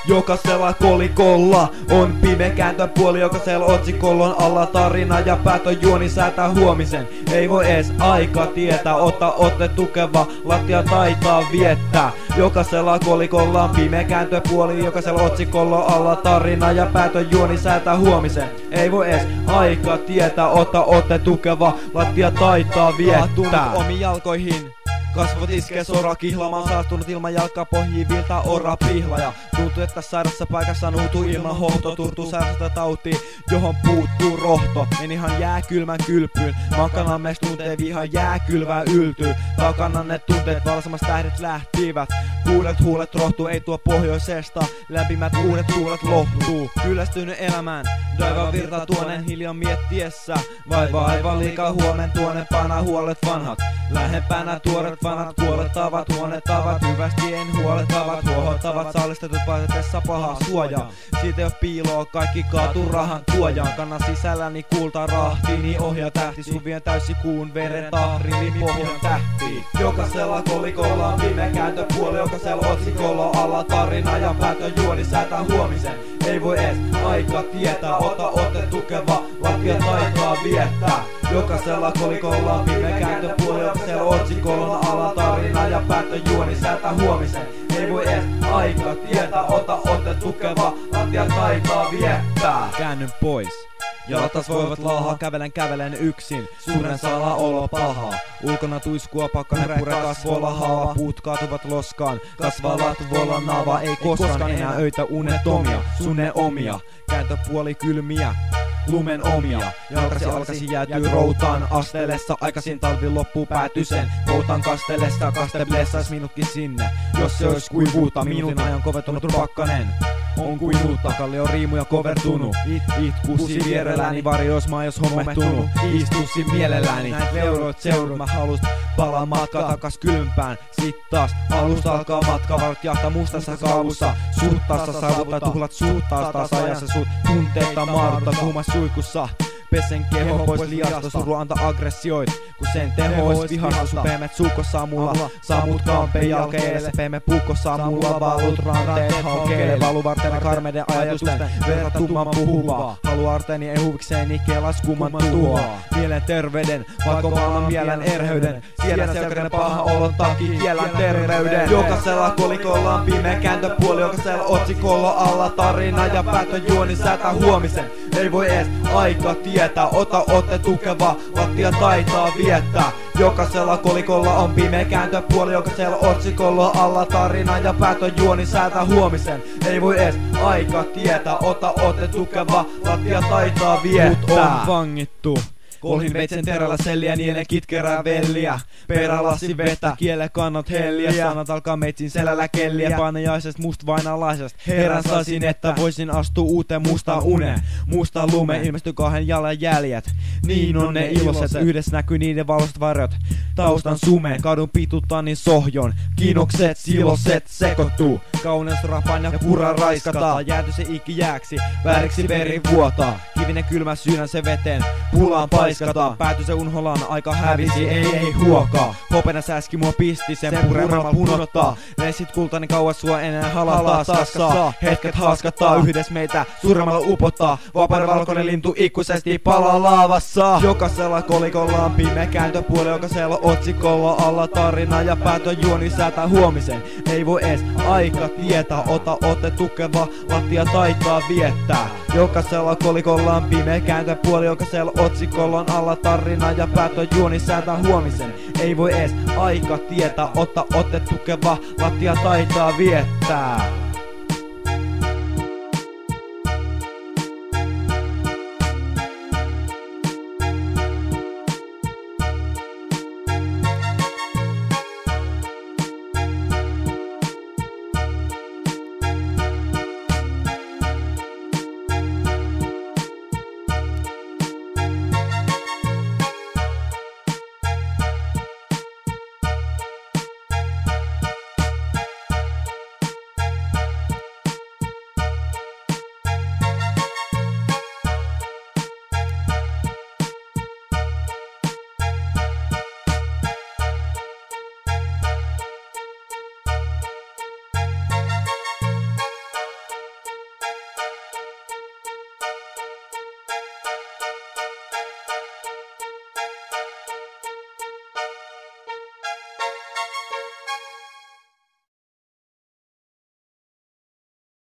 Jokaisella kolikolla on pimeä kääntöpuoli, jokaisella otsikolla on alla tarina ja päätön juoni säätää huomisen. Ei voi ees aika tietää, ota otte tukeva, lattia taitaa viettää. Jokaisella kolikolla on pimeä kääntöpuoli, jokaisella otsikolla on alla tarina ja päätön juoni säätää huomisen. Ei voi ees aika tietää, ota otte tukeva, lattia taitaa viettää. Omiin jalkoihin kasvot iskee sora kihlaamaan, saastunut ilman jalkaa pohjii viltaa ora pihlaja. Tuntuu, että sairassa paikassa nuutuu ilman hohto, turtuu sairasta tautiin, johon puuttuu rohto. En ihan jääkylmän kylpyyn, makana mees tuntee vihan jääkylvää yltyy. Takana ne tunteet valsamasta tähdet lähtivät, kuudet huulet rohtuu, ei tuo pohjoisesta. Lämpimät uudet tuulet lohtuu, kyllästynyt elämään, daiva virta tuonen hiljan miettiessä. Vaivaa aivan liikaa huomen tuonempana huolet vanhat, lähempänä tuoret vanhat kuolettavat, huonettavat, hyvästi en huolettavat, huohottavat, saalistetut paikatessa pahaa suojaa. Siitä ei oo piiloa, kaikki kaatuu rahan tuojaan. Kannan sisälläni kulta rahtiini, ohjaa tähti, suvien täysi kuun veren tahriini pohjan tähtiin. Jokaisella kolikolla on viime kääntöpuoli, jokaisella otsikolla on alla tarina ja päätön juoni säätää huomisen. Ei voi ees aika tietää, ota otte tukeva, lattia taitaa viettää. Jokaisella kolikolla on viime kääntöpuoli, jokaisella otsikolla on alla tarina ja päätön juoni säätää huomisen. Ei voi ees aika tietää, ota otte tukeva, lattia taitaa viettää. Käännyn pois. Jalat voivat laahaa, kävelen yksin. Suuren salaa olo pahaa. Ulkona tuiskua, pakkanen pure kasvoilla haava. Puut kaatuvat loskaan, kasvaa latvoilla naava. Ei koskaan enää öitä unettomia, sunne omia. Kääntöpuoli kylmiä, lumen omia. Jalkasi alkasi jäätyy routaan asteellessa. Aikaisin talvi loppuu pääty sen poutan kastellessa. Kaste blessais minutkin sinne, jos se ois kuivuutta. Minuutin ajan kovettunut pakkanen on kuin uutta, kallio riimuja kovertunut. Itkussi vierelläni, varjois mä jos hommehtunut. Istussi mielelläni, näin leuroit seurut. Mä halus palaa matkaa takas kylmpään. Sit taas alusta alkaa matka, varot jahtaa mustassa kaavussa. Suuttaassa saavuttaa tuhlat suuttaa taas ajassa sut. Tunteita maaruttaa kuumas suikussa. Pesen keho pois liasta, suru anta aggressioit. Kun sen teho ois vihasta, supeemet suukossa mulla. Saamut kampeen jalkeille, sepeemme puukossa mulla. Valut ranteet haukeille, valuvartene karmeiden ajatusten verta tumman puhuvaa. Halu arteeni ei huvikseeni kelas kumman tuhoaa. Mielen terveyden, vaikka maailman mielen erheyden. Siellä selkäinen paha olon takia kiellän terveyden. Jokaisella kolikolla on pimeä kääntöpuoli, jokaisella otsikolla alla tarina ja päätön juoni säätää huomisen. Ei voi ees aika tietää, ota otte tukeva, lattia taitaa viettää. Jokaisella kolikolla on pimeä kääntöpuoli, jokaisella otsikolla alla tarina ja päätön juoni säätää huomisen. Ei voi ees aika tietää, ota otte tukeva, lattia taitaa viettää. Mut on vangittu. Kolhin veitsen terällä selliä, nielen kitkerää velliä. Perälassi vettä, kiele kannat helliä. Sanat alkaa meitsin selällä kelliä. Painajaisesta must vainalaisesta herän saisin, että voisin astua uuteen mustaan uneen. Mustaan lumeen ilmesty kahden jalan jäljet. Niin on ne iloiset, yhdessä näkyy niiden valoiset varjot. Taustan sumeen, kadun pituttaa niin sohjon. Kiinokset, siloset sekoittuu. Kauneus rapan ja pura raiskataan. Jääty se ikki jääksi, vääriksi veri vuotaa. Kivinen kylmä syynä se veteen, pulaan paiskataan. Pääty se unholaan, aika hävisi, ei huokaa. Hopena säski mua pisti, sen puremalla punottaa. Lessit kultani kauas sua enää halata saa. Hetket haaskattaa, yhdessä meitä surmalla upottaa. Vapauden valkoinen lintu ikuisesti palaa laavassa. Jokaisella kolikolla on pimeä kääntöpuoli, jokaisella otsikolla alla tarina ja päätön juoni säätää huomisen. Ei voi ees aika tietää, ota otte tukeva, lattia taitaa viettää. Jokaisella kolikolla on pimeä kääntöpuoli, jokaisella otsikolla on alla tarina ja päätön juoni säätää huomisen. Ei voi ees aika tietää, ota otte tukeva, lattia taitaa viettää.